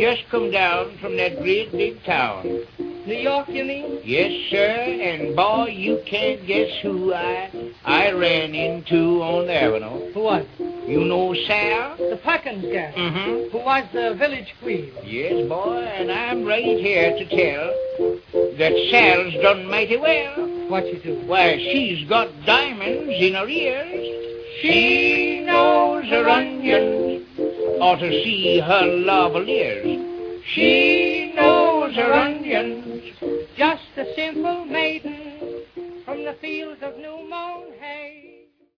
just come down from that great big town. New York, you mean? Yes, sir, and boy, you can't guess who I ran into on the avenue. Who was? You know Sal? The Perkins girl. Mm-hmm. Who was the village queen. Yes, boy, and I'm right here to tell that Sal's done mighty well. What she do? Why, she's got diamonds in her ears. She knows her onions ought to see her lavaliers. She knows her onions. Just a simple maiden from the fields of new mown hay.